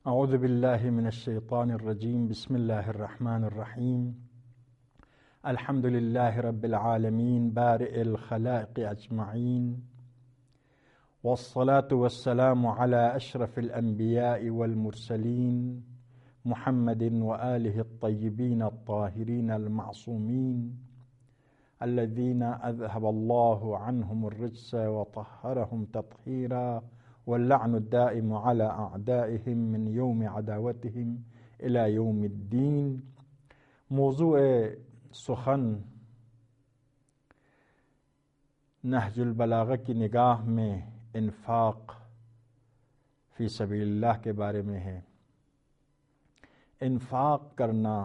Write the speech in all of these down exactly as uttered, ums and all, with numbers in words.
اعوذ باللہ من الشیطان الرجیم بسم اللہ الرحمن الرحیم الحمد للہ رب العالمین بارئ الخلائق اجمعین والصلاة والسلام علی اشرف الانبیاء والمرسلین محمد وآلہ الطیبین الطاہرین المعصومین الذین اذهب اللہ عنہم الرجس وطہرہم تطہیرا واللعن الدائم على اعدائهم من یوم عداوتهم الى یوم الدین۔ موضوع سخن نہج البلاغہ کی نگاہ میں انفاق فی سبیل اللہ کے بارے میں ہے۔ انفاق کرنا،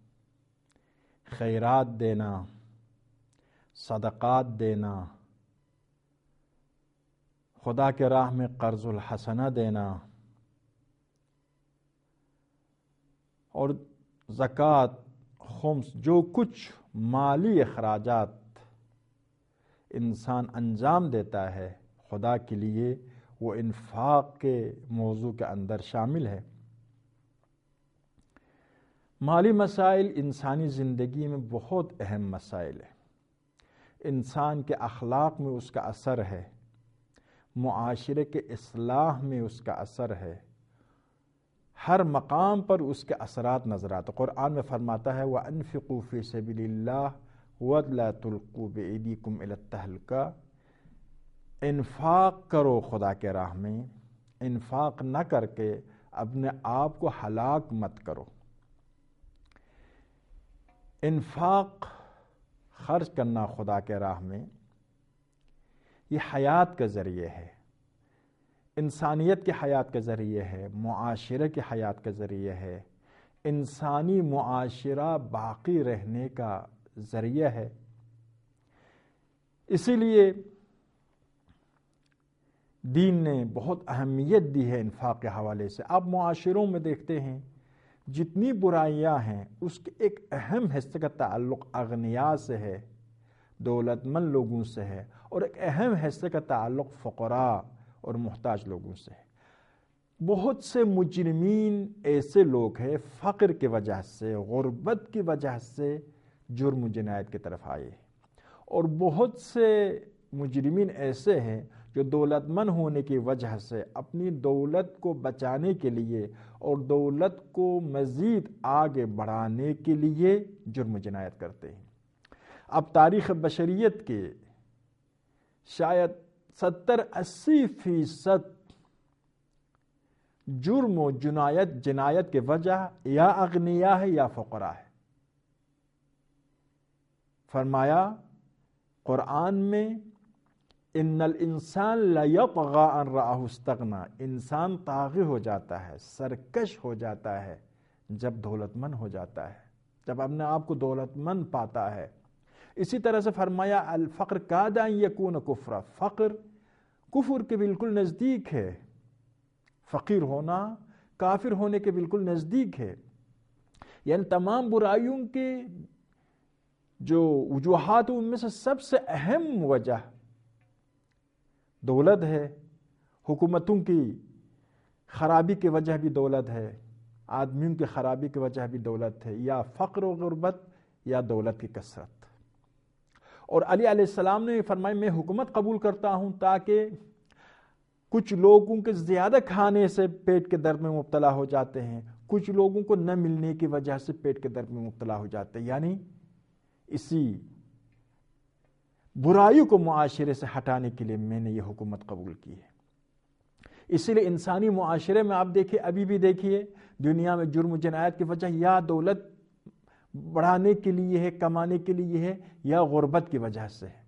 خیرات دینا، صدقات دینا، خدا کے راہ میں قرض الحسنہ دینا اور زکوٰۃ، خمس، جو کچھ مالی اخراجات انسان انجام دیتا ہے خدا کے لیے، وہ انفاق کے موضوع کے اندر شامل ہے۔ مالی مسائل انسانی زندگی میں بہت اہم مسائل ہیں۔ انسان کے اخلاق میں اس کا اثر ہے، معاشرے کے اصلاح میں اس کا اثر ہے، ہر مقام پر اس کے اثرات نظر آتے۔ قرآن میں فرماتا ہے وَأَنفِقُوا فِي سَبِيلِ اللَّهِ وَلَا تُلْقُوا بِأَيْدِيكُمْ إِلَى التَّهْلُكَةِ۔ انفاق کرو خدا کے راہ میں، انفاق نہ کر کے اپنے آپ کو ہلاک مت کرو۔ انفاق، خرچ کرنا خدا کے راہ میں، یہ حیات کا ذریعہ ہے، انسانیت کے حیات کا ذریعہ ہے، معاشرے کے حیات کا ذریعہ ہے، انسانی معاشرہ باقی رہنے کا ذریعہ ہے۔ اسی لیے دین نے بہت اہمیت دی ہے انفاق کے حوالے سے۔ آپ معاشروں میں دیکھتے ہیں جتنی برائیاں ہیں اس کے ایک اہم حصے کا تعلق اغنیاء سے ہے، دولت مند لوگوں سے ہے، اور ایک اہم حصے کا تعلق فقراء اور محتاج لوگوں سے ہے۔ بہت سے مجرمین ایسے لوگ ہیں فقر کی وجہ سے، غربت کی وجہ سے جرم و جنایت کی طرف آئے، اور بہت سے مجرمین ایسے ہیں جو دولت مند ہونے کی وجہ سے اپنی دولت کو بچانے کے لیے اور دولت کو مزید آگے بڑھانے کے لیے جرم و جنایت کرتے ہیں۔ اب تاریخ بشریت کے شاید ستر اسی فیصد جرم و جنایت جنایت کی وجہ یا اغنیاء ہے یا فقراء ہے۔ فرمایا قرآن میں ان الانسان لیطغی ان رآہ استغنی، انسان طاغی ہو جاتا ہے، سرکش ہو جاتا ہے جب دولت مند ہو جاتا ہے، جب اپنے آپ کو دولت مند پاتا ہے۔ اسی طرح سے فرمایا الفقر کاد ان یکون کفرا، فقر کفر کے بالکل نزدیک ہے، فقیر ہونا کافر ہونے کے بالکل نزدیک ہے۔ یعنی تمام برائیوں کے جو وجوہات ان میں سے سب سے اہم وجہ دولت ہے۔ حکومتوں کی خرابی کی وجہ بھی دولت ہے، آدمیوں کی خرابی کی وجہ بھی دولت ہے، یا فقر و غربت یا دولت کی کثرت۔ اور علی علیہ السلام نے فرمایا میں حکومت قبول کرتا ہوں تاکہ کچھ لوگوں کے زیادہ کھانے سے پیٹ کے درد میں مبتلا ہو جاتے ہیں، کچھ لوگوں کو نہ ملنے کی وجہ سے پیٹ کے درد میں مبتلا ہو جاتے ہیں، یعنی اسی برائی کو معاشرے سے ہٹانے کے لیے میں نے یہ حکومت قبول کی ہے۔ اسی لیے انسانی معاشرے میں آپ دیکھیے، ابھی بھی دیکھیے دنیا میں جرم و جنایت کی وجہ یا دولت بڑھانے کے لیے ہے، کمانے کے لیے ہے، یا غربت کی وجہ سے ہے۔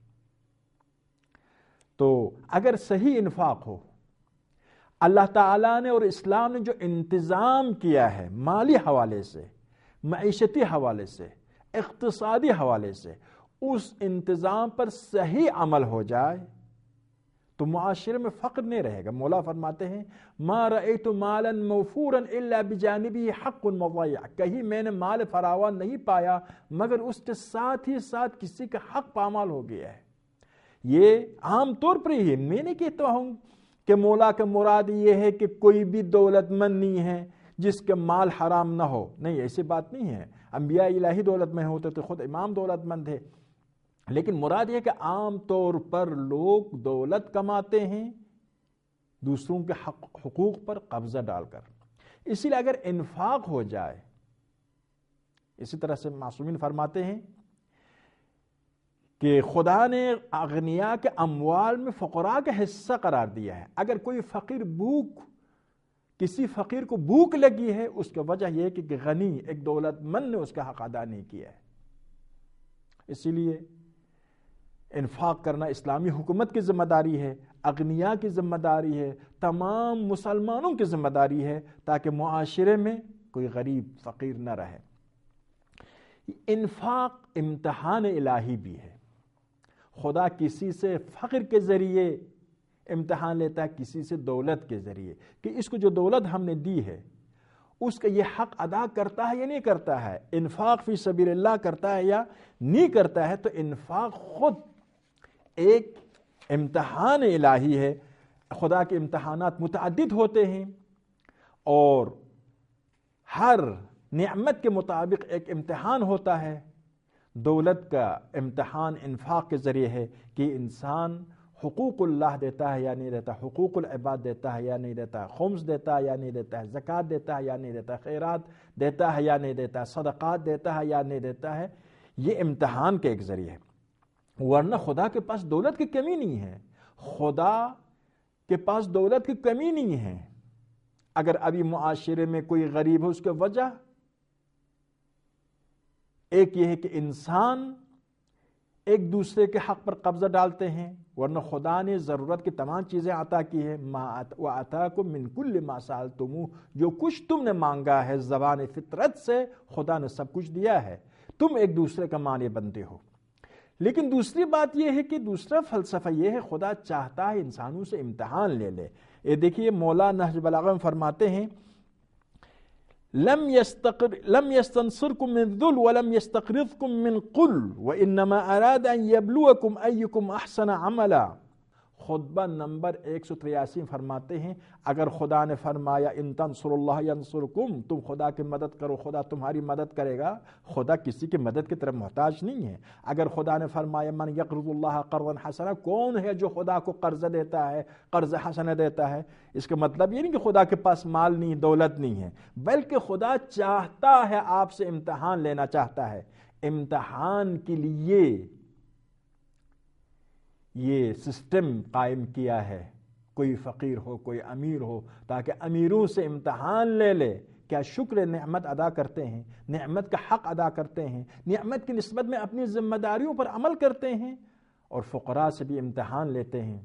تو اگر صحیح انفاق ہو، اللہ تعالیٰ نے اور اسلام نے جو انتظام کیا ہے مالی حوالے سے، معیشتی حوالے سے، اقتصادی حوالے سے، اس انتظام پر صحیح عمل ہو جائے تو معاشرے میں فقر نہیں رہے گا۔ مولا فرماتے ہیں ما رأیت مالا موفورا الا بجانبہ حق مضیع، کہیں میں نے مال فراوان نہیں پایا مگر اس کے ساتھ ہی ساتھ کسی کا حق پامال ہو گیا ہے۔ یہ عام طور پر ہی، میں نہیں کہتا ہوں کہ مولا کا مراد یہ ہے کہ کوئی بھی دولت مند نہیں ہے جس کے مال حرام نہ ہو. نہیں، ایسی بات نہیں ہے. انبیاء الہی دولت مند ہوتے تھے، خود امام دولت مند ہے. لیکن مراد یہ کہ عام طور پر لوگ دولت کماتے ہیں دوسروں کے حق حقوق پر قبضہ ڈال کر. اسی لیے اگر انفاق ہو جائے، اسی طرح سے معصومین فرماتے ہیں کہ خدا نے اغنیاء کے اموال میں فقراء کا حصہ قرار دیا ہے. اگر کوئی فقیر بھوک کسی فقیر کو بھوک لگی ہے، اس کی وجہ یہ ہے کہ غنی ایک دولت مند نے اس کا حق ادا نہیں کیا ہے. اسی لیے انفاق کرنا اسلامی حکومت کی ذمہ داری ہے، اغنیاء کی ذمہ داری ہے، تمام مسلمانوں کی ذمہ داری ہے، تاکہ معاشرے میں کوئی غریب فقیر نہ رہے. انفاق امتحان الہی بھی ہے. خدا کسی سے فقر کے ذریعے امتحان لیتا ہے، کسی سے دولت کے ذریعے، کہ اس کو جو دولت ہم نے دی ہے اس کا یہ حق ادا کرتا ہے یا نہیں کرتا ہے، انفاق فی سبیل اللہ کرتا ہے یا نہیں کرتا ہے. تو انفاق خود ایک امتحان الہی ہے. خدا کے امتحانات متعدد ہوتے ہیں اور ہر نعمت کے مطابق ایک امتحان ہوتا ہے. دولت کا امتحان انفاق کے ذریعے ہے کہ انسان حقوق اللہ دیتا ہے یا نہیں دیتا، حقوق العباد دیتا ہے یا نہیں دیتا، خمس دیتا ہے یا نہیں دیتا ہے، زکوٰۃ دیتا ہے یا نہیں دیتا، خیرات دیتا ہے یا نہیں دیتا، صدقات دیتا ہے یا نہیں دیتا ہے. یہ امتحان کے ایک ذریعے ہے. ورنہ خدا کے پاس دولت کی کمی نہیں ہے. خدا کے پاس دولت کی کمی نہیں ہے. اگر ابھی معاشرے میں کوئی غریب ہے، اس کی وجہ ایک یہ ہے کہ انسان ایک دوسرے کے حق پر قبضہ ڈالتے ہیں، ورنہ خدا نے ضرورت کی تمام چیزیں عطا کی ہے. ما وَآتَاكُم مِّن كُلِّ مَا سَأَلْتُمُوهُ، جو کچھ تم نے مانگا ہے زبان فطرت سے خدا نے سب کچھ دیا ہے. تم ایک دوسرے کا مانع بنتے ہو. لیکن دوسری بات یہ ہے کہ دوسرا فلسفہ یہ ہے، خدا چاہتا ہے انسانوں سے امتحان لے لے. یہ دیکھیے مولا نہج بلاغہ میں فرماتے ہیں لم يستقر لم يستنصركم من ذل ولم يستقرضكم من قل وانما اراد ان يبلوكم ايكم احسن عملا. خطبہ نمبر ایک سو تریاسی میں فرماتے ہیں اگر خدا نے فرمایا ان تنصر اللہ ینصرکم، تم خدا کی مدد کرو خدا تمہاری مدد کرے گا. خدا کسی کی مدد کی طرف محتاج نہیں ہے. اگر خدا نے فرمایا من یقرض اللہ قرضا حسنا، کون ہے جو خدا کو قرض دیتا ہے، قرض حسنہ دیتا ہے؟ اس کا مطلب یہ نہیں کہ خدا کے پاس مال نہیں، دولت نہیں ہے، بلکہ خدا چاہتا ہے آپ سے امتحان لینا چاہتا ہے. امتحان کے لیے یہ سسٹم قائم کیا ہے، کوئی فقیر ہو کوئی امیر ہو، تاکہ امیروں سے امتحان لے لے کیا شکر نعمت ادا کرتے ہیں، نعمت کا حق ادا کرتے ہیں، نعمت کی نسبت میں اپنی ذمہ داریوں پر عمل کرتے ہیں، اور فقراء سے بھی امتحان لیتے ہیں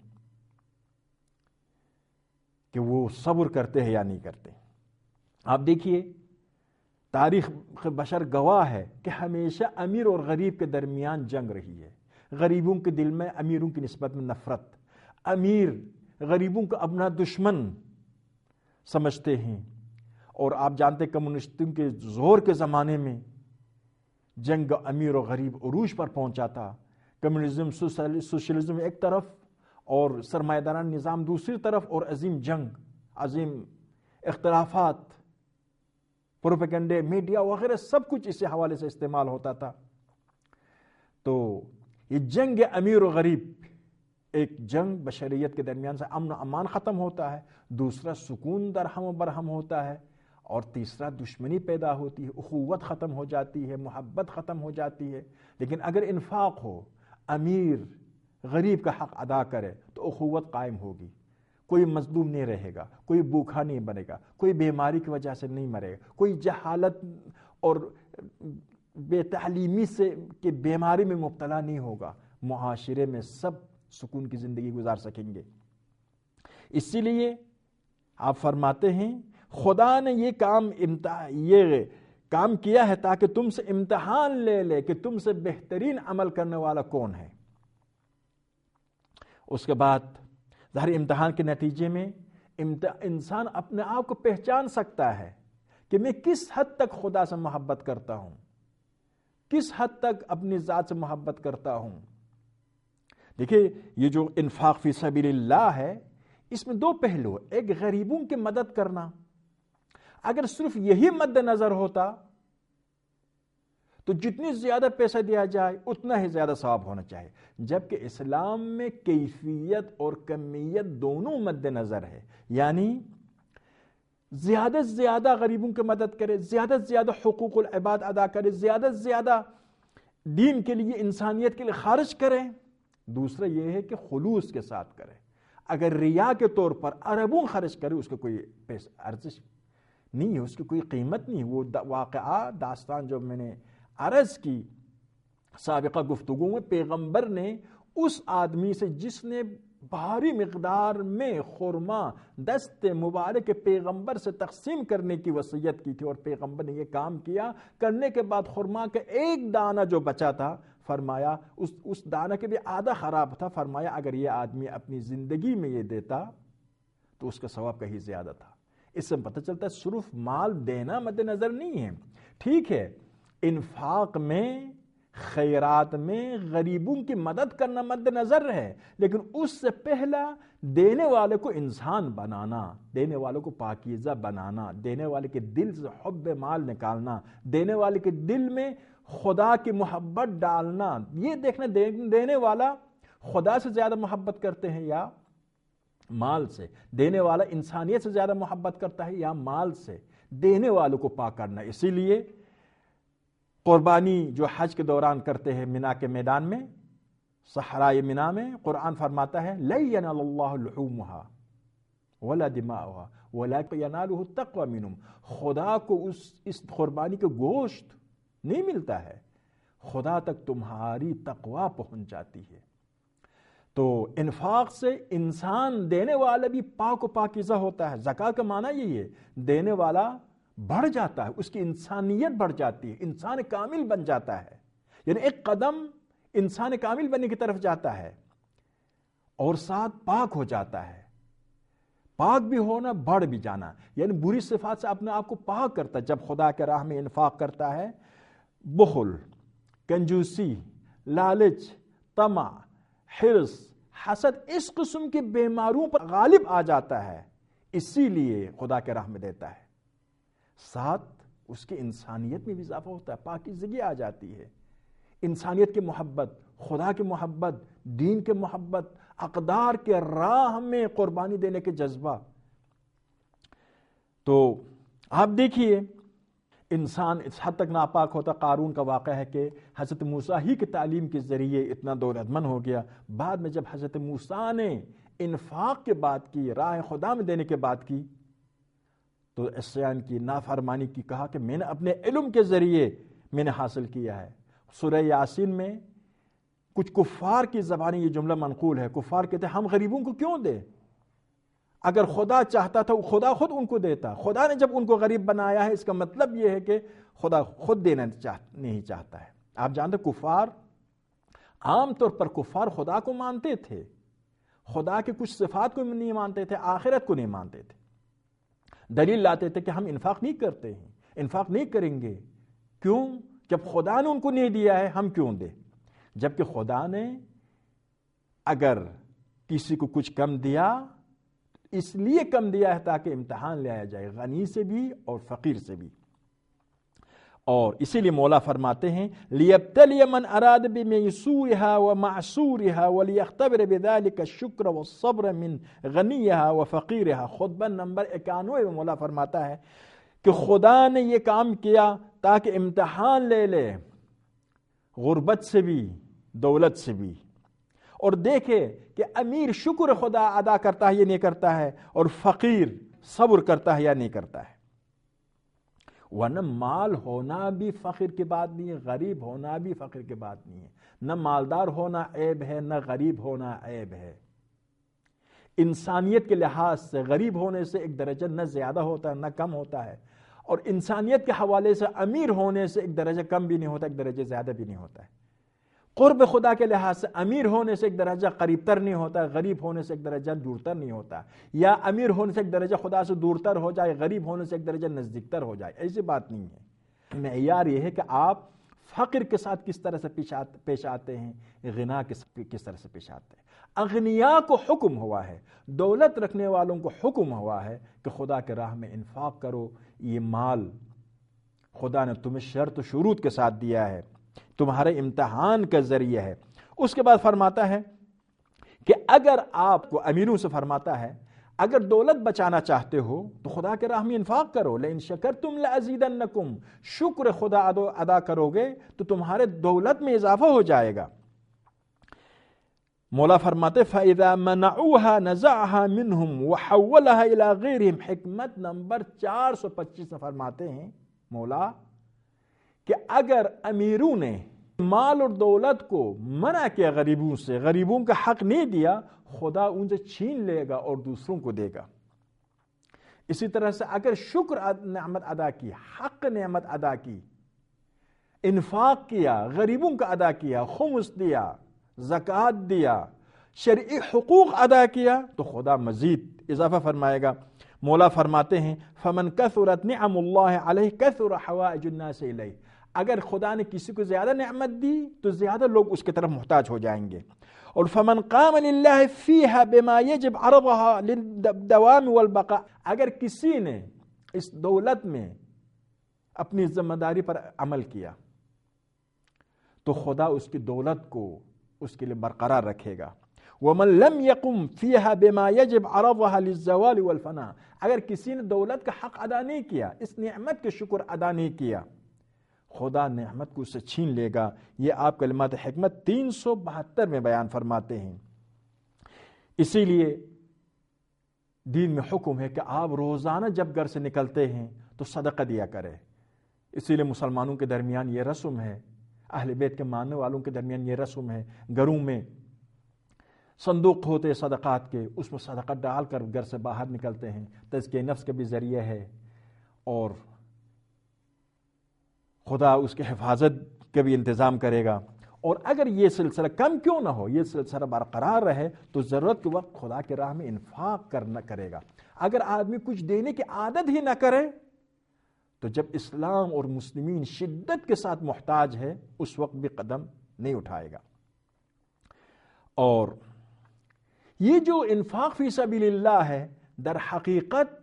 کہ وہ صبر کرتے ہیں یا نہیں کرتے. آپ دیکھیے تاریخ بشر گواہ ہے کہ ہمیشہ امیر اور غریب کے درمیان جنگ رہی ہے. غریبوں کے دل میں امیروں کی نسبت میں نفرت، امیر غریبوں کو اپنا دشمن سمجھتے ہیں. اور آپ جانتے کمیونسٹوں کے زور کے زمانے میں جنگ امیر و غریب عروج پر پہنچا تھا. کمیونزم سوشلزم ایک طرف اور سرمایہ داران نظام دوسری طرف، اور عظیم جنگ، عظیم اختلافات، پروپیگنڈے، میڈیا وغیرہ سب کچھ اسی حوالے سے استعمال ہوتا تھا. تو یہ جنگ امیر و غریب ایک جنگ بشریت کے درمیان سے امن و امان ختم ہوتا ہے، دوسرا سکون درہم و برہم ہوتا ہے، اور تیسرا دشمنی پیدا ہوتی ہے، اخوت ختم ہو جاتی ہے، محبت ختم ہو جاتی ہے. لیکن اگر انفاق ہو، امیر غریب کا حق ادا کرے تو اخوت قائم ہوگی. کوئی مظلوم نہیں رہے گا، کوئی بھوکھا نہیں بنے گا، کوئی بیماری کی وجہ سے نہیں مرے گا، کوئی جہالت اور بے تعلیمی سے کہ بیماری میں مبتلا نہیں ہوگا. معاشرے میں سب سکون کی زندگی گزار سکیں گے. اسی لیے آپ فرماتے ہیں خدا نے یہ کام یہ کام کیا ہے تاکہ تم سے امتحان لے لے کہ تم سے بہترین عمل کرنے والا کون ہے. اس کے بعد ظاہر امتحان کے نتیجے میں انسان اپنے آپ کو پہچان سکتا ہے کہ میں کس حد تک خدا سے محبت کرتا ہوں، کس حد تک اپنی ذات سے محبت کرتا ہوں. دیکھیے یہ جو انفاق فی سبیل اللہ ہے، اس میں دو پہلو، ایک غریبوں کی مدد کرنا. اگر صرف یہی مد نظر ہوتا تو جتنی زیادہ پیسہ دیا جائے اتنا ہی زیادہ ثواب ہونا چاہیے، جبکہ اسلام میں کیفیت اور کمیت دونوں مد نظر ہے، یعنی زیادہ سے زیادہ غریبوں کی مدد کرے، زیادہ سے زیادہ حقوق العباد ادا کرے، زیادہ سے زیادہ دین کے لیے، انسانیت کے لیے خرچ کرے۔ دوسرا یہ ہے کہ خلوص کے ساتھ کرے۔ اگر ریا کے طور پر اربوں خرچ کرے اس کا کوئی پیسہ ارزش نہیں ہے، اس کی کوئی قیمت نہیں۔ وہ واقعہ داستان جو میں نے عرض کی سابقہ گفتگو میں، پیغمبر نے اس آدمی سے جس نے بھاری مقدار میں خرما دست مبارک پیغمبر سے تقسیم کرنے کی وصیت کی تھی، اور پیغمبر نے یہ کام کیا، کرنے کے بعد خرما کا ایک دانہ جو بچا تھا، فرمایا اس اس دانہ کے بھی آدھا خراب تھا، فرمایا اگر یہ آدمی اپنی زندگی میں یہ دیتا تو اس کا ثواب کہیں زیادہ تھا۔ اس سے پتہ چلتا ہے صرف مال دینا مد نظر نہیں ہے۔ ٹھیک ہے، انفاق میں، خیرات میں غریبوں کی مدد کرنا مد نظر ہے، لیکن اس سے پہلا دینے والے کو انسان بنانا، دینے والے کو پاکیزہ بنانا، دینے والے کے دل سے حب مال نکالنا، دینے والے کے دل میں خدا کی محبت ڈالنا، یہ دیکھنا دینے والا خدا سے زیادہ محبت کرتے ہیں یا مال سے، دینے والا انسانیت سے زیادہ محبت کرتا ہے یا مال سے، دینے والوں کو پاک کرنا۔ اسی لیے قربانی جو حج کے دوران کرتے ہیں منا کے میدان میں، صحرائے منا میں، قرآن فرماتا ہے لَن يَنَالَ اللَّهُ لُحُومُهَا وَلَا دِمَاؤُهَا وَلَكِنْ يَنَالُهُ التَّقْوَى مِنْكُمْ۔ خدا کو اس اس قربانی کے گوشت نہیں ملتا ہے، خدا تک تمہاری تقوی پہنچ جاتی ہے۔ تو انفاق سے انسان دینے والا بھی پاک و پاکیزہ ہوتا ہے۔ زکوٰۃ کا معنی یہی ہے، دینے والا بڑھ جاتا ہے، اس کی انسانیت بڑھ جاتی ہے، انسان کامل بن جاتا ہے، یعنی ایک قدم انسان کامل بننے کی طرف جاتا ہے اور ساتھ پاک ہو جاتا ہے۔ پاک بھی ہونا، بڑھ بھی جانا، یعنی بری صفات سے اپنے آپ کو پاک کرتا ہے۔ جب خدا کے راہ میں انفاق کرتا ہے، بخل، کنجوسی، لالچ، طمع، حرص، حسد، اس قسم کی بیماریوں پر غالب آ جاتا ہے، اسی لیے خدا کے راہ میں دیتا ہے۔ ساتھ اس کی انسانیت میں بھی اضافہ ہوتا ہے، پاکیزگی آ جاتی ہے، انسانیت کی محبت، خدا کی محبت، دین کی محبت، اقدار کے راہ میں قربانی دینے کے جذبہ۔ تو آپ دیکھیے انسان اس حد تک ناپاک ہوتا۔ قارون کا واقعہ ہے کہ حضرت موسیٰ ہی کی تعلیم کے ذریعے اتنا دولت مند ہو گیا، بعد میں جب حضرت موسیٰ نے انفاق کے بات کی، راہ خدا میں دینے کے بات کی، تو عصیان کی، نافرمانی کی، کہا کہ میں نے اپنے علم کے ذریعے میں نے حاصل کیا ہے۔ سورہ یاسین میں کچھ کفار کی زبانی یہ جملہ منقول ہے، کفار کہتے ہیں ہم غریبوں کو کیوں دیں؟ اگر خدا چاہتا تھا خدا خود ان کو دیتا، خدا نے جب ان کو غریب بنایا ہے، اس کا مطلب یہ ہے کہ خدا خود دینا نہیں چاہتا ہے۔ آپ جانتے کفار، عام طور پر کفار خدا کو مانتے تھے، خدا کے کچھ صفات کو نہیں مانتے تھے، آخرت کو نہیں مانتے تھے، دلیل لاتے تھے کہ ہم انفاق نہیں کرتے ہیں، انفاق نہیں کریں گے، کیوں؟ جب خدا نے ان کو نہیں دیا ہے ہم کیوں دیں؟ جبکہ خدا نے اگر کسی کو کچھ کم دیا اس لیے کم دیا ہے تاکہ امتحان لیا جائے، غنی سے بھی اور فقیر سے بھی۔ اور اسی لیے مولا فرماتے ہیں لِيَبْتَلِيَ مَنْ أَرَادَ بِمَيْسُورِهَا وَمَعْسُورِهَا وَلِيَخْتَبِرَ بِذَلِكَ الشُّكْرَ وَالصَّبْرَ مِنْ غَنِيِّهَا وَفَقِيرِهَا۔ خطبہ نمبر اکانوے میں مولا فرماتا ہے کہ خدا نے یہ کام کیا تاکہ امتحان لے لے، غربت سے بھی، دولت سے بھی، اور دیکھے کہ امیر شکر خدا ادا کرتا ہے یا نہیں کرتا ہے، اور فقیر صبر کرتا ہے یا نہیں کرتا ہے۔ ورنہ مال ہونا بھی فقیر کی بات نہیں ہے، غریب ہونا بھی فقیر کی بات نہیں ہے، نہ مالدار ہونا عیب ہے، نہ غریب ہونا عیب ہے۔ انسانیت کے لحاظ سے غریب ہونے سے ایک درجہ نہ زیادہ ہوتا ہے نہ کم ہوتا ہے، اور انسانیت کے حوالے سے امیر ہونے سے ایک درجہ کم بھی نہیں ہوتا، ایک درجہ زیادہ بھی نہیں ہوتا ہے۔ قرب خدا کے لحاظ سے امیر ہونے سے ایک درجہ قریب تر نہیں ہوتا، غریب ہونے سے ایک درجہ دور تر نہیں ہوتا، یا امیر ہونے سے ایک درجہ خدا سے دور تر ہو جائے، غریب ہونے سے ایک درجہ نزدیک تر ہو جائے، ایسی بات نہیں ہے۔ معیار یہ ہے کہ آپ فقر کے ساتھ کس طرح سے پیش آتے ہیں، غنا کس طرح سے پیش آتے ہیں۔ اغنیاء کو حکم ہوا ہے، دولت رکھنے والوں کو حکم ہوا ہے کہ خدا کے راہ میں انفاق کرو، یہ مال خدا نے تمہیں شرط و شروط کے ساتھ دیا ہے، تمہارے امتحان کا ذریعہ ہے۔ اس کے بعد فرماتا ہے کہ اگر آپ کو، امیروں سے فرماتا ہے، اگر دولت بچانا چاہتے ہو تو خدا کے راہ میں انفاق کرو، لئن شکرتم لازیدنکم، شکر خدا ادا کرو گے تو تمہارے دولت میں اضافہ ہو جائے گا۔ مولا فرماتے فَإِذَا مَنَعُوهَا نَزَعَهَا مِنْهُمْ وَحَوَّلَهَا إِلَىٰ غَيْرِهِمْ، حکمت نمبر چار سو پچیس میں فرماتے ہیں مولا کہ اگر امیروں نے مال اور دولت کو منع کیا غریبوں سے، غریبوں کا حق نہیں دیا، خدا ان سے چھین لے گا اور دوسروں کو دے گا۔ اسی طرح سے اگر شکر نعمت ادا کی، حق نعمت ادا کی، انفاق کیا، غریبوں کا ادا کیا، خمس دیا، زکوٰۃ دیا، شرعی حقوق ادا کیا، تو خدا مزید اضافہ فرمائے گا۔ مولا فرماتے ہیں فَمَنْ كَثُرَتْ نِعَمُ اللَّهِ عَلَيْهِ كَثُرَ حَوَائِجُ النَّاسِ إِلَيْهِ، اگر خدا نے کسی کو زیادہ نعمت دی تو زیادہ لوگ اس کی طرف محتاج ہو جائیں گے۔ اور فَمَنْ قَامَ لِلَّهِ فِيهَا بِمَا يَجِبْ عَرَضَهَا لِلدَّوَامِ وَالْبَقَاءِ، اگر کسی نے اس دولت میں اپنی ذمہ داری پر عمل کیا تو خدا اس کی دولت کو اس کے لیے برقرار رکھے گا۔ وَمَنْ لَمْ يَقُمْ فِيهَا بِمَا يَجِبْ عَرَضَهَا لِلزَّوَالِ وَالْفَنَاءِ، اگر کسی نے دولت کا حق ادا نہیں کیا، اس نعمت کے شکر ادا نہیں کیا، خدا نعمت کو اس سے چھین لے گا۔ یہ آپ کلمات حکمت تین سو بہتر میں بیان فرماتے ہیں۔ اسی لیے دین میں حکم ہے کہ آپ روزانہ جب گھر سے نکلتے ہیں تو صدقہ دیا کریں۔ اسی لیے مسلمانوں کے درمیان یہ رسم ہے، اہل بیت کے ماننے والوں کے درمیان یہ رسم ہے، گھروں میں صندوق ہوتے صدقات کے، اس میں صدقہ ڈال کر گھر سے باہر نکلتے ہیں۔ تزکیہ نفس کا بھی ذریعہ ہے اور خدا اس کے حفاظت کا بھی انتظام کرے گا۔ اور اگر یہ سلسلہ کم کیوں نہ ہو، یہ سلسلہ برقرار رہے تو ضرورت کے وقت خدا کے راہ میں انفاق کرنا کرے گا۔ اگر آدمی کچھ دینے کی عادت ہی نہ کرے تو جب اسلام اور مسلمین شدت کے ساتھ محتاج ہے اس وقت بھی قدم نہیں اٹھائے گا۔ اور یہ جو انفاق فی سبیل اللہ ہے در حقیقت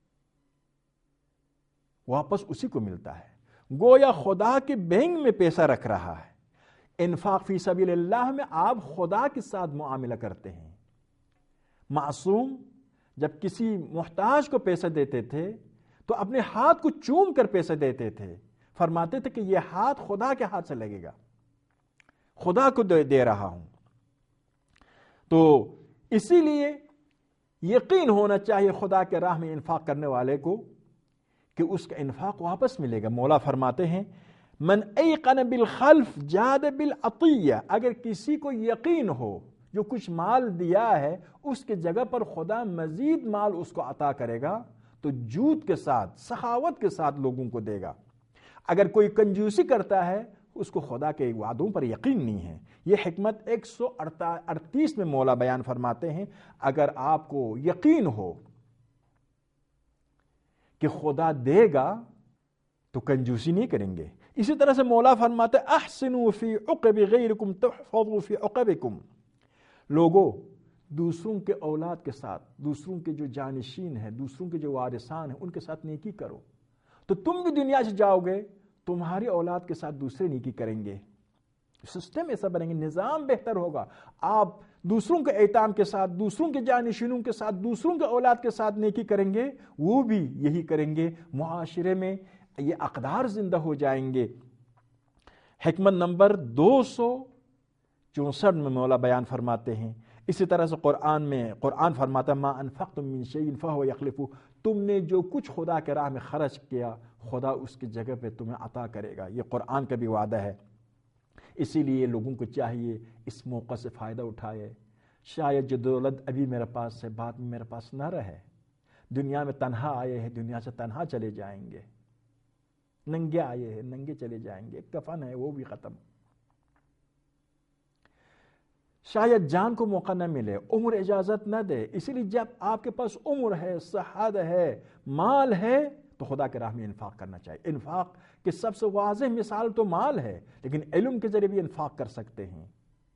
واپس اسی کو ملتا ہے، گویا خدا کے بینک میں پیسہ رکھ رہا ہے۔ انفاق فی سبیل اللہ میں آپ خدا کے ساتھ معاملہ کرتے ہیں۔ معصوم جب کسی محتاج کو پیسہ دیتے تھے تو اپنے ہاتھ کو چوم کر پیسے دیتے تھے، فرماتے تھے کہ یہ ہاتھ خدا کے ہاتھ سے لگے گا، خدا کو دے رہا ہوں۔ تو اسی لیے یقین ہونا چاہیے خدا کے راہ میں انفاق کرنے والے کو کہ اس کا انفاق واپس ملے گا۔ مولا فرماتے ہیں من ایقن بالخلف جاد بالعطیہ، اگر کسی کو یقین ہو جو کچھ مال دیا ہے اس کے جگہ پر خدا مزید مال اس کو عطا کرے گا تو جود کے ساتھ، سخاوت کے ساتھ لوگوں کو دے گا۔ اگر کوئی کنجوسی کرتا ہے اس کو خدا کے وعدوں پر یقین نہیں ہے۔ یہ حکمت ایک سو اڑتیس میں مولا بیان فرماتے ہیں اگر آپ کو یقین ہو کہ خدا دے گا تو کنجوسی نہیں کریں گے۔ اسی طرح سے مولا فرماتے احسنوا فی عقب غیرکم تحفظوا فی عقبکم، لوگو دوسروں کے اولاد کے ساتھ، دوسروں کے جو جانشین ہیں، دوسروں کے جو وارثان ہیں ان کے ساتھ نیکی کرو تو تم بھی دنیا سے جاؤ گے، تمہاری اولاد کے ساتھ دوسرے نیکی کریں گے، سسٹم ایسا بنیں گے، نظام بہتر ہوگا۔ آپ دوسروں کے ایتام کے ساتھ، دوسروں کے جانشینوں کے ساتھ، دوسروں کے اولاد کے ساتھ نیکی کریں گے، وہ بھی یہی کریں گے، معاشرے میں یہ اقدار زندہ ہو جائیں گے۔ حکمت نمبر دو سو چونسٹھ میں مولا بیان فرماتے ہیں۔ اسی طرح سے قرآن میں قرآن فرماتا ہے ما انفقتم من شیء فہو یخلفہ، تم نے جو کچھ خدا کے راہ میں خرچ کیا خدا اس کی جگہ پہ تمہیں عطا کرے گا، یہ قرآن کا بھی وعدہ ہے۔ اسی لیے لوگوں کو چاہیے اس موقع سے فائدہ اٹھائے۔ شاید جو دولت ابھی میرے پاس ہے بعد میں میرے پاس نہ رہے، دنیا میں تنہا آئے ہیں، دنیا سے تنہا چلے جائیں گے، ننگے آئے ہیں ننگے چلے جائیں گے، کفن ہے وہ بھی ختم، شاید جان کو موقع نہ ملے، عمر اجازت نہ دے۔ اسی لیے جب آپ کے پاس عمر ہے، صحت ہے، مال ہے تو خدا کے راہ میں انفاق کرنا چاہیے۔ انفاق کی سب سے واضح مثال تو مال ہے، لیکن علم کے ذریعے بھی انفاق کر سکتے ہیں۔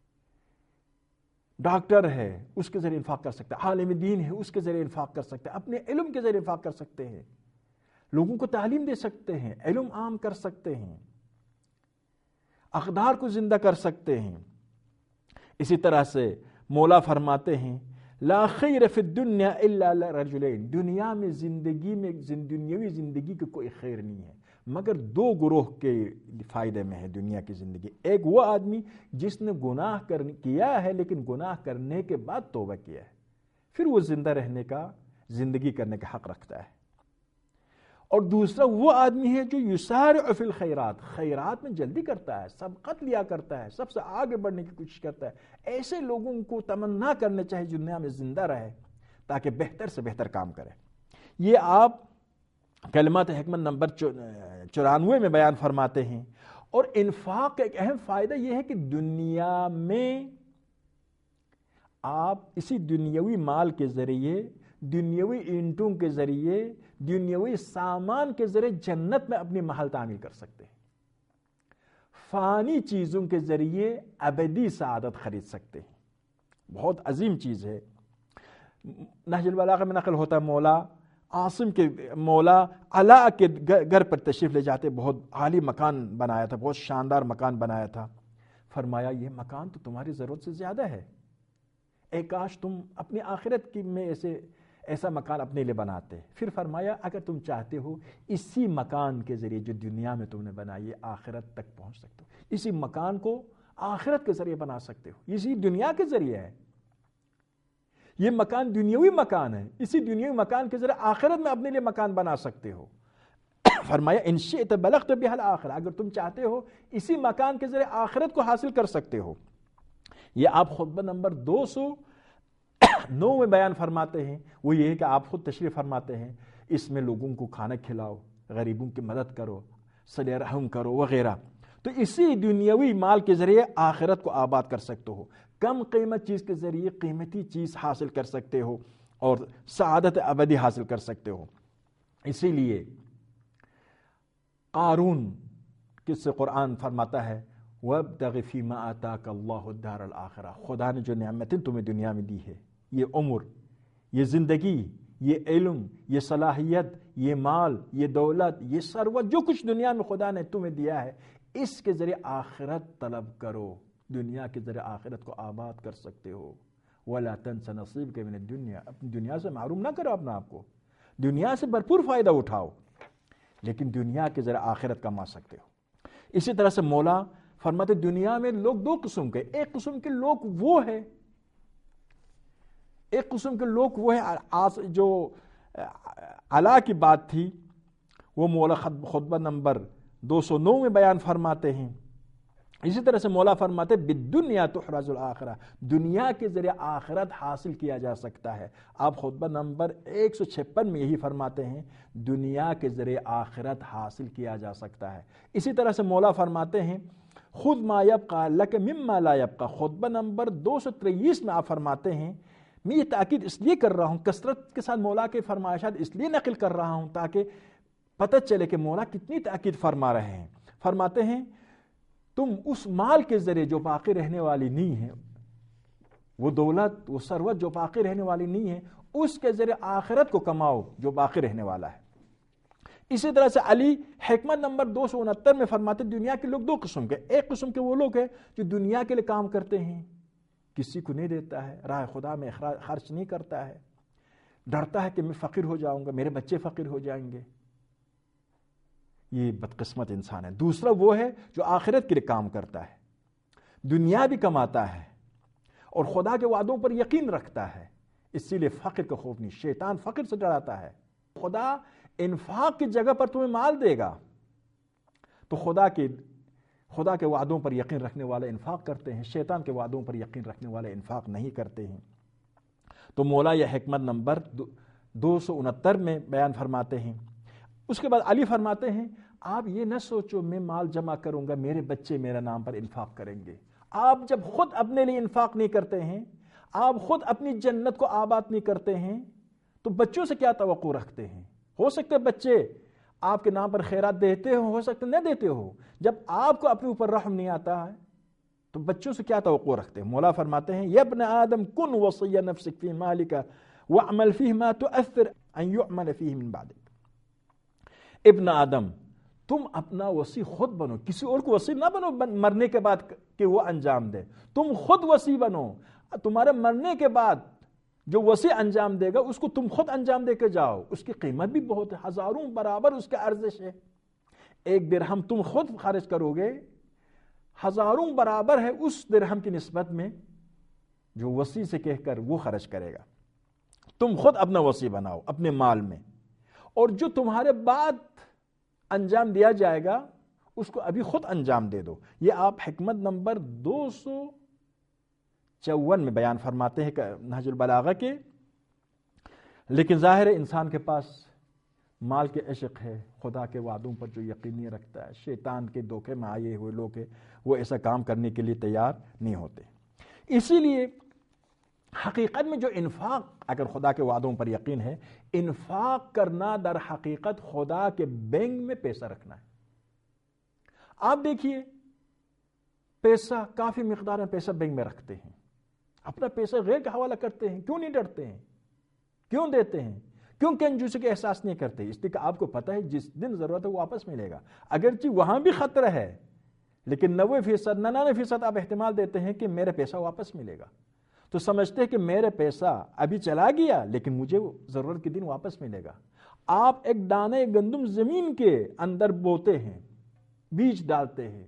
ڈاکٹر ہے اس کے ذریعے انفاق کر سکتے ہیں، عالم دین ہے اس کے ذریعے انفاق کر سکتے ہیں، اپنے علم کے ذریعے انفاق کر سکتے ہیں۔ لوگوں کو تعلیم دے سکتے ہیں، علم عام کر سکتے ہیں، اقدار کو زندہ کر سکتے ہیں۔ اسی طرح سے مولا فرماتے ہیں لا خیر فی الدنیا الا لرجلین، دنیا میں زندگی میں دنیاوی زندگی کے کوئی خیر نہیں ہے مگر دو گروہ کے فائدے میں ہے دنیا کی زندگی۔ ایک وہ آدمی جس نے گناہ کیا ہے لیکن گناہ کرنے کے بعد توبہ کیا ہے، پھر وہ زندہ رہنے کا، زندگی کرنے کا حق رکھتا ہے۔ اور دوسرا وہ آدمی ہے جو یسارع فی الخیرات، خیرات میں جلدی کرتا ہے، سبقت لیا کرتا ہے، سب سے آگے بڑھنے کی کوشش کرتا ہے۔ ایسے لوگوں کو تمنا کرنے چاہیے دنیا میں زندہ رہے تاکہ بہتر سے بہتر کام کرے۔ یہ آپ کلمات حکمت نمبر چورانوے میں بیان فرماتے ہیں۔ اور انفاق کا ایک اہم فائدہ یہ ہے کہ دنیا میں آپ اسی دنیاوی مال کے ذریعے، دنیاوی اینٹوں کے ذریعے، دنیاوی سامان کے ذریعے جنت میں اپنی محل تعمیر کر سکتے ہیں، فانی چیزوں کے ذریعے ابدی سعادت خرید سکتے ہیں۔ بہت عظیم چیز ہے۔ نہج البلاغہ میں نقل ہوتا ہے مولا عاصم کے مولا علا کے گھر پر تشریف لے جاتے، بہت عالی مکان بنایا تھا، بہت شاندار مکان بنایا تھا۔ فرمایا یہ مکان تو تمہاری ضرورت سے زیادہ ہے، اے کاش تم اپنی آخرت کی میں ایسے ایسا مکان اپنے لیے بناتے۔ پھر فرمایا اگر تم چاہتے ہو اسی مکان کے ذریعے جو دنیا میں تم نے بنائی آخرت تک پہنچ سکتے ہو، اسی مکان کو آخرت کے ذریعے بنا سکتے ہو، اسی دنیا کے ذریعے ہے، یہ مکان دنیاوی مکان ہے، اسی دنیاوی مکان کے ذریعے آخرت میں اپنے لیے مکان بنا سکتے ہو۔ فرمایا ان شئت بلغت بها الآخرہ، اگر تم چاہتے ہو اسی مکان کے ذریعے آخرت کو حاصل کر سکتے ہو۔ یہ آپ خطبہ نمبر دو سو نو میں بیان فرماتے ہیں۔ وہ یہ ہے کہ آپ خود تشریف فرماتے ہیں اس میں لوگوں کو کھانا کھلاؤ، غریبوں کی مدد کرو، صلہ رحم کرو وغیرہ۔ تو اسی دنیاوی مال کے ذریعے آخرت کو آباد کر سکتے ہو، کم قیمت چیز کے ذریعے قیمتی چیز حاصل کر سکتے ہو اور سعادت ابدی حاصل کر سکتے ہو۔ اسی لیے قارون کس سے قرآن فرماتا ہے وَابْتَغِ فِي مَا آتَاكَ اللَّهُ الدَّارَ الْآخِرَةَ، خدا نے جو نعمتیں تمہیں دنیا میں دی ہے، یہ عمر، یہ زندگی، یہ علم، یہ صلاحیت، یہ مال، یہ دولت، یہ ثروت، جو کچھ دنیا میں خدا نے تمہیں دیا ہے، اس کے ذریعے آخرت طلب کرو، دنیا کے ذریعے آخرت کو آباد کر سکتے ہو۔ وَلَا تَنْسَ نَصِيبَكَ مِنَ الدُّنْيَا، اپنی دنیا سے محروم نہ کرو اپنا آپ کو، دنیا سے بھرپور فائدہ اٹھاؤ لیکن دنیا کے ذریعے آخرت کما سکتے ہو۔ اسی طرح سے مولا فرماتے دنیا میں لوگ دو قسم کے، ایک قسم کے لوگ وہ ہے ایک قسم کے لوگ وہ ہے جو علا کی بات تھی، وہ مولا خطبہ نمبر دو سو نو میں بیان فرماتے ہیں۔ اسی طرح سے مولا فرماتے بالدنیا تحرز الآخرہ، دنیا کے ذریعے آخرت حاصل کیا جا سکتا ہے۔ آپ خطبہ نمبر ایک سو چھپن میں یہی فرماتے ہیں دنیا کے ذریعے آخرت حاصل کیا جا سکتا ہے۔ اسی طرح سے مولا فرماتے ہیں خود ما یبقى لک مما لا یبقى، خطبہ نمبر دو سو تریس میں آپ فرماتے ہیں، میں یہ تاکید اس لیے کر رہا ہوں، کثرت کے ساتھ مولا کے فرمائشات اس لیے نقل کر رہا ہوں تاکہ پتہ چلے کہ مولا کتنی تاکید فرما رہے ہیں۔ فرماتے ہیں تم اس مال کے ذریعے جو باقی رہنے والی نہیں ہے، وہ دولت، وہ ثروت جو باقی رہنے والی نہیں ہے، اس کے ذریعے آخرت کو کماؤ جو باقی رہنے والا ہے۔ اسی طرح سے علی حکمت نمبر دو سو انہتر میں فرماتے دنیا کے لوگ دو قسم کے، ایک قسم کے وہ لوگ ہیں جو دنیا کے لیے کام کرتے ہیں، کسی کو نہیں دیتا ہے، راہ خدا میں خرچ نہیں کرتا ہے، ڈرتا ہے کہ میں فقیر ہو جاؤں گا، میرے بچے فقیر ہو جائیں گے، یہ بدقسمت انسان ہے۔ دوسرا وہ ہے جو آخرت کے لیے کام کرتا ہے، دنیا بھی کماتا ہے اور خدا کے وعدوں پر یقین رکھتا ہے، اسی لیے فقر کا خوف نہیں، شیطان فقر سے ڈراتا ہے۔ خدا انفاق کی جگہ پر تمہیں مال دے گا تو خدا کے خدا کے وعدوں پر یقین رکھنے والے انفاق کرتے ہیں، شیطان کے وعدوں پر یقین رکھنے والے انفاق نہیں کرتے ہیں۔ تو مولا یہ حکمت نمبر دو سو انہتر میں بیان فرماتے ہیں۔ اس کے بعد علی فرماتے ہیں آپ یہ نہ سوچو میں مال جمع کروں گا میرے بچے میرے نام پر انفاق کریں گے۔ آپ جب خود اپنے لیے انفاق نہیں کرتے ہیں، آپ خود اپنی جنت کو آباد نہیں کرتے ہیں تو بچوں سے کیا توقع رکھتے ہیں؟ ہو سکتے بچے آپ کے نام پر خیرات دیتے ہو ہو سکتے نہ دیتے ہو، جب آپ کو اپنے اوپر رحم نہیں آتا ہے تو بچوں سے کیا توقع رکھتے ہیں؟ مولا فرماتے ہیں یا ابن آدم کن وصی نفسک فی مالک وعمل فیہ ما تؤثر ان یعمل فیہ من بعدک، ابن آدم تم اپنا وصی خود بنو، کسی اور کو وصی نہ بنو مرنے کے بعد کہ وہ انجام دے، تم خود وصی بنو، تمہارے مرنے کے بعد جو وصی انجام دے گا اس کو تم خود انجام دے کے جاؤ، اس کی قیمت بھی بہت ہے، ہزاروں برابر اس کا ارزش ہے، ایک درہم تم خود خرچ کرو گے ہزاروں برابر ہے اس درہم کی نسبت میں جو وصی سے کہہ کر وہ خرچ کرے گا۔ تم خود اپنا وصی بناؤ اپنے مال میں، اور جو تمہارے بعد انجام دیا جائے گا اس کو ابھی خود انجام دے دو۔ یہ آپ حکمت نمبر دو سو چون میں بیان فرماتے ہیں نہج البلاغہ کے۔ لیکن ظاہر ہے انسان کے پاس مال کے عشق ہے، خدا کے وعدوں پر جو یقین نہیں رکھتا ہے، شیطان کے دھوکے میں آئے ہوئے لوگ ہیں، وہ ایسا کام کرنے کے لیے تیار نہیں ہوتے۔ اسی لیے حقیقت میں جو انفاق، اگر خدا کے وعدوں پر یقین ہے، انفاق کرنا در حقیقت خدا کے بینک میں پیسہ رکھنا ہے۔ آپ دیکھیے پیسہ، کافی مقدار میں پیسہ بینک میں رکھتے ہیں، اپنا پیسہ غیر کا حوالہ کرتے ہیں، کیوں نہیں ڈرتے ہیں؟ کیوں دیتے ہیں؟ کیوں کنجوسی کا احساس نہیں کرتے؟ اس لیے کہ آپ کو پتہ ہے جس دن ضرورت ہے وہ واپس ملے گا، اگرچہ وہاں بھی خطرہ ہے، لیکن نوے فیصد ننانوے فیصد آپ احتمال دیتے ہیں کہ میرے پیسہ واپس ملے گا، تو سمجھتے ہیں کہ میرے پیسہ ابھی چلا گیا لیکن مجھے ضرورت کے دن واپس ملے گا۔ آپ ایک دانے گندم زمین کے اندر بوتے ہیں، بیج ڈالتے ہیں،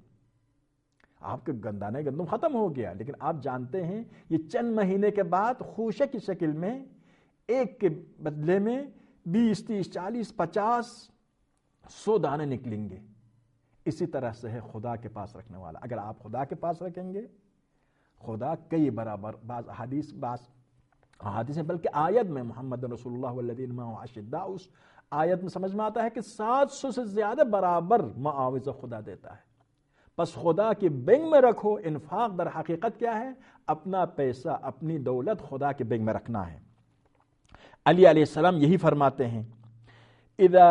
آپ کے دانے گندم ختم ہو گیا، لیکن آپ جانتے ہیں یہ چند مہینے کے بعد خوشے کی شکل میں ایک کے بدلے میں بیس تیس چالیس پچاس سو دانے نکلیں گے۔ اسی طرح سے ہے خدا کے پاس رکھنے والا، اگر آپ خدا کے پاس رکھیں گے خدا کئی برابر، بعض حدیث بعض حدیث ہیں بلکہ آیت میں محمد رسول اللہ والذین معہ اشداء، اس آیت میں سمجھ میں آتا ہے کہ سات سو سے زیادہ برابر معاوضہ خدا دیتا ہے۔ پس خدا کے بینک میں رکھو۔ انفاق در حقیقت کیا ہے؟ اپنا پیسہ، اپنی دولت خدا کے بینک میں رکھنا ہے۔ علی علیہ السلام یہی فرماتے ہیں، اذا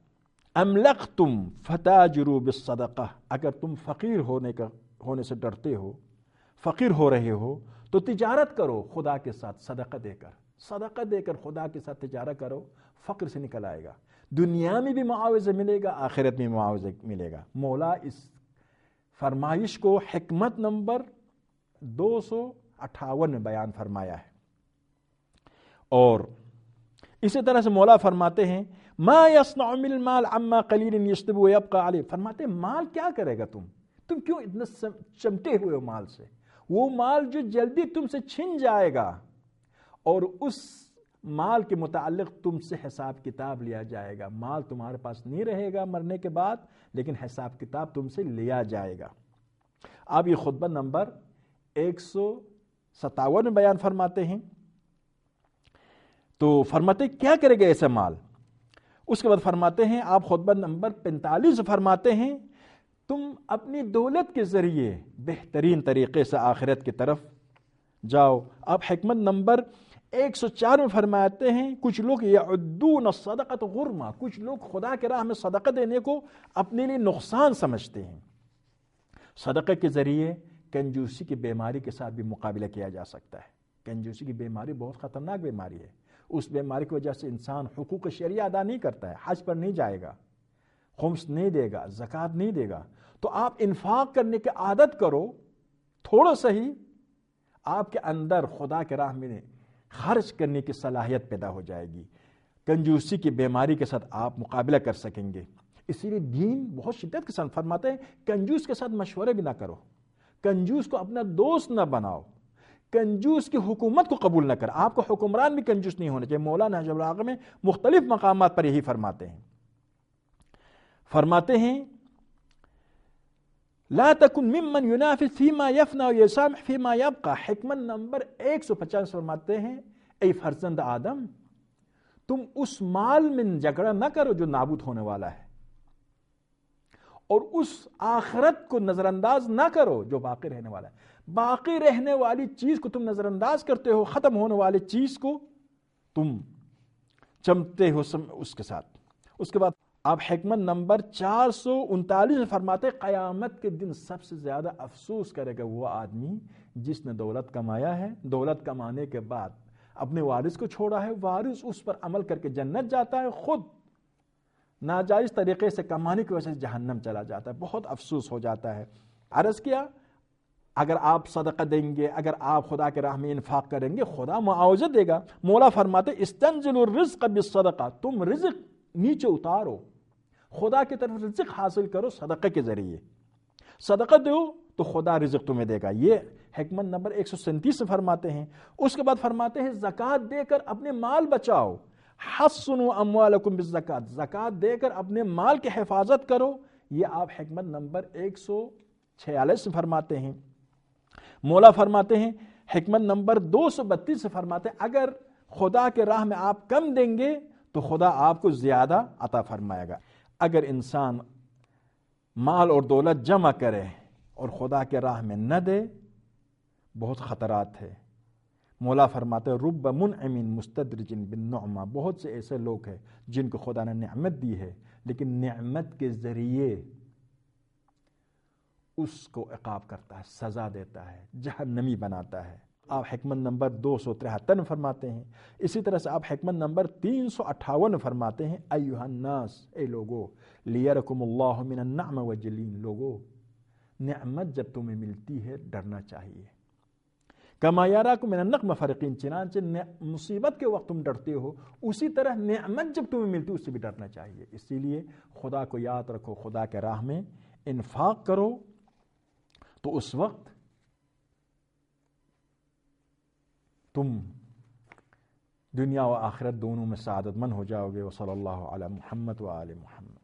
املقتم فتاجروا بالصدقہ، اگر تم فقیر ہونے کا ہونے سے ڈرتے ہو، فقیر ہو رہے ہو تو تجارت کرو خدا کے ساتھ، صدقہ دے کر، صدقہ دے کر خدا کے ساتھ تجارت کرو، فقر سے نکل آئے گا، دنیا میں بھی معاوضہ ملے گا، آخرت میں معاوضہ ملے گا۔ مولا اس فرمائش کو حکمت نمبر دو سو اٹھاون میں بیان فرمایا ہے۔ اور اسی طرح سے مولا فرماتے ہیں ما یصنع من المال عما قلیل یشتب ویبقى علیہ، فرماتے ہیں مال کیا کرے گا، تم تم کیوں اتنا چمٹے ہوئے ہو مال سے؟ وہ مال جو جلدی تم سے چھن جائے گا اور اس مال کے متعلق تم سے حساب کتاب لیا جائے گا، مال تمہارے پاس نہیں رہے گا مرنے کے بعد لیکن حساب کتاب تم سے لیا جائے گا۔ آپ یہ خطبہ نمبر ایک سو ستاون میں بیان فرماتے ہیں۔ تو فرماتے کیا کرے گا ایسا مال؟ اس کے بعد فرماتے ہیں آپ خطبہ نمبر پینتالیس فرماتے ہیں تم اپنی دولت کے ذریعے بہترین طریقے سے آخرت کی طرف جاؤ۔ آپ حکمت نمبر ایک سو چار میں فرماتے ہیں کچھ لوگ یعدون الصدقۃ غرما، کچھ لوگ خدا کے راہ میں صدقہ دینے کو اپنے لیے نقصان سمجھتے ہیں۔ صدقہ کے ذریعے کنجوسی کی بیماری کے ساتھ بھی مقابلہ کیا جا سکتا ہے۔ کنجوسی کی بیماری بہت خطرناک بیماری ہے، اس بیماری کی وجہ سے انسان حقوق شرعیہ ادا نہیں کرتا ہے، حج پر نہیں جائے گا، خمس نہیں دے گا، زکوٰۃ نہیں دے گا۔ تو آپ انفاق کرنے کی عادت کرو، تھوڑا سا ہی آپ کے اندر خدا کے راہ میں خرچ کرنے کی صلاحیت پیدا ہو جائے گی، کنجوسی کی بیماری کے ساتھ آپ مقابلہ کر سکیں گے۔ اسی لیے دین بہت شدت کے ساتھ فرماتے ہیں کنجوس کے ساتھ مشورے بھی نہ کرو، کنجوس کو اپنا دوست نہ بناؤ، کنجوس کی حکومت کو قبول نہ کر، آپ کو حکمران بھی کنجوس نہیں ہونا چاہیے۔ مولانا نہج البلاغہ میں مختلف مقامات پر یہی فرماتے ہیں فرماتے ہیں لا تکن ممن ینافس فیما یفنا ویسامح فیما یبقى۔ حکمت نمبر ایک سو پچاس فرماتے ہیں اے فرزند آدم، تم اس مال میں جھگڑا نہ کرو جو نابود ہونے والا ہے، اور اس آخرت کو نظر انداز نہ کرو جو باقی رہنے والا ہے۔ باقی رہنے والی چیز کو تم نظر انداز کرتے ہو، ختم ہونے والی چیز کو تم چمتے ہو اس کے ساتھ۔ اس کے بعد آپ حکمت نمبر چار سو انتالیس میں فرماتے قیامت کے دن سب سے زیادہ افسوس کرے گا وہ آدمی جس نے دولت کمایا ہے، دولت کمانے کے بعد اپنے وارث کو چھوڑا ہے، وارث اس پر عمل کر کے جنت جاتا ہے، خود ناجائز طریقے سے کمانے کی وجہ سے جہنم چلا جاتا ہے، بہت افسوس ہو جاتا ہے۔ عرض کیا اگر آپ صدقہ دیں گے، اگر آپ خدا کے راہ میں انفاق کریں گے، خدا معاوضہ دے گا۔ مولا فرماتے استنزل الرزق بالصدقہ، تم رزق نیچے اتارو، خدا کی طرف رزق حاصل کرو صدقے کے ذریعے، صدقہ دو تو خدا رزق تمہیں دے گا۔ یہ حکمت نمبر ایک سو سینتیس میں فرماتے ہیں۔ اس کے بعد فرماتے ہیں زکوٰۃ دے کر اپنے مال بچاؤ، حصنوا اموالکم بالزکوٰۃ، زکوٰۃ دے کر اپنے مال کی حفاظت کرو۔ یہ آپ حکمت نمبر ایک سو چھیالیس میں فرماتے ہیں۔ مولا فرماتے ہیں حکمت نمبر دو سو بتیس سے فرماتے ہیں اگر خدا کے راہ میں آپ کم دیں گے تو خدا آپ کو زیادہ عطا فرمائے گا۔ اگر انسان مال اور دولت جمع کرے اور خدا کے راہ میں نہ دے، بہت خطرات ہے۔ مولا فرماتے ہیں رب منعم مستدرج بالنعمہ، بہت سے ایسے لوگ ہیں جن کو خدا نے نعمت دی ہے لیکن نعمت کے ذریعے اس کو عقاب کرتا ہے، سزا دیتا ہے، جہنمی بناتا ہے۔ آپ حکمت نمبر دو سو ترہتر میں فرماتے ہیں۔ اسی طرح سے آپ حکمت نمبر تین سو اٹھاون میں فرماتے ہیں ایھا الناس، اے لوگو، لیرکم اللہ من النعم وجلین، لوگو نعمت جب تمہیں ملتی ہے ڈرنا چاہیے۔ کما یراکم من النقم فرقین، چنانچہ مصیبت کے وقت تم ڈرتے ہو، اسی طرح نعمت جب تمہیں ملتی ہے اس سے بھی ڈرنا چاہیے۔ اسی لیے خدا کو یاد رکھو، خدا کے راہ میں انفاق کرو تو اس وقت تم دنیا و آخرت دونوں میں سعادت مند ہو جاؤ گے۔ وصلی اللہ علی محمد و آل محمد۔